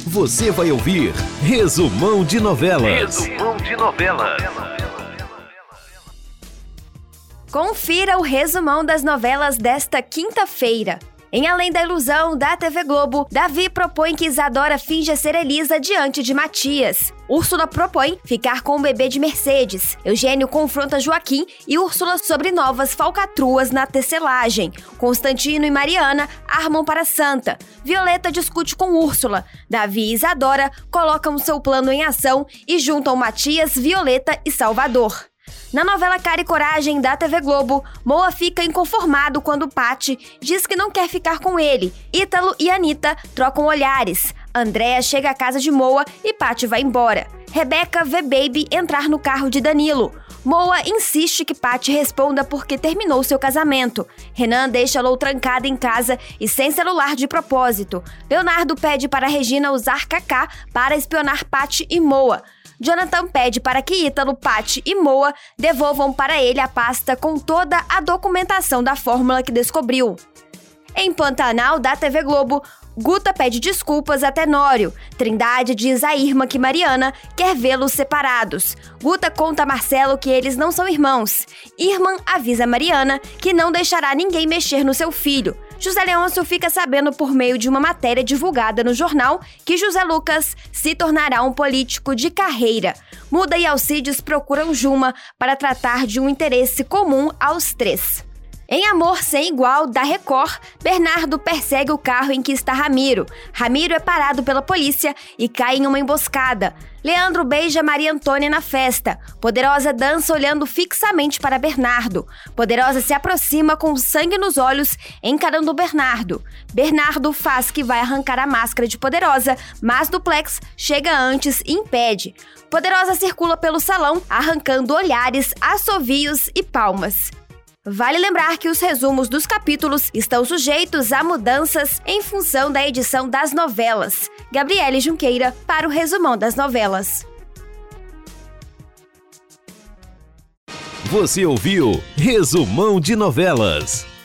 Você vai ouvir Resumão de Novelas. Resumão de Novelas. Confira o resumão das novelas desta quinta-feira. Em Além da Ilusão, da TV Globo, Davi propõe que Isadora finja ser Elisa diante de Matias. Úrsula propõe ficar com o bebê de Mercedes. Eugênio confronta Joaquim e Úrsula sobre novas falcatruas na tecelagem. Constantino e Mariana armam para Santa. Violeta discute com Úrsula. Davi e Isadora colocam seu plano em ação e juntam Matias, Violeta e Salvador. Na novela Cara e Coragem, da TV Globo, Moa fica inconformado quando Patty diz que não quer ficar com ele. Ítalo e Anitta trocam olhares. Andréa chega à casa de Moa e Patty vai embora. Rebeca vê Baby entrar no carro de Danilo. Moa insiste que Patty responda porque terminou seu casamento. Renan deixa Lou trancada em casa e sem celular de propósito. Leonardo pede para Regina usar Kaká para espionar Patty e Moa. Jonathan pede para que Ítalo, Patty e Moa devolvam para ele a pasta com toda a documentação da fórmula que descobriu. Em Pantanal, da TV Globo, Guta pede desculpas a Tenório. Trindade diz a Irma que Mariana quer vê-los separados. Guta conta a Marcelo que eles não são irmãos. Irma avisa Mariana que não deixará ninguém mexer no seu filho. José Leôncio fica sabendo por meio de uma matéria divulgada no jornal que José Lucas se tornará um político de carreira. Muda e Alcides procuram Juma para tratar de um interesse comum aos três. Em Amor Sem Igual, da Record, Bernardo persegue o carro em que está Ramiro. Ramiro é parado pela polícia e cai em uma emboscada. Leandro beija Maria Antônia na festa. Poderosa dança olhando fixamente para Bernardo. Poderosa se aproxima com sangue nos olhos, encarando Bernardo. Bernardo faz que vai arrancar a máscara de Poderosa, mas Duplex chega antes e impede. Poderosa circula pelo salão, arrancando olhares, assovios e palmas. Vale lembrar que os resumos dos capítulos estão sujeitos a mudanças em função da edição das novelas. Gabriele Junqueira para o Resumão das Novelas. Você ouviu Resumão de Novelas.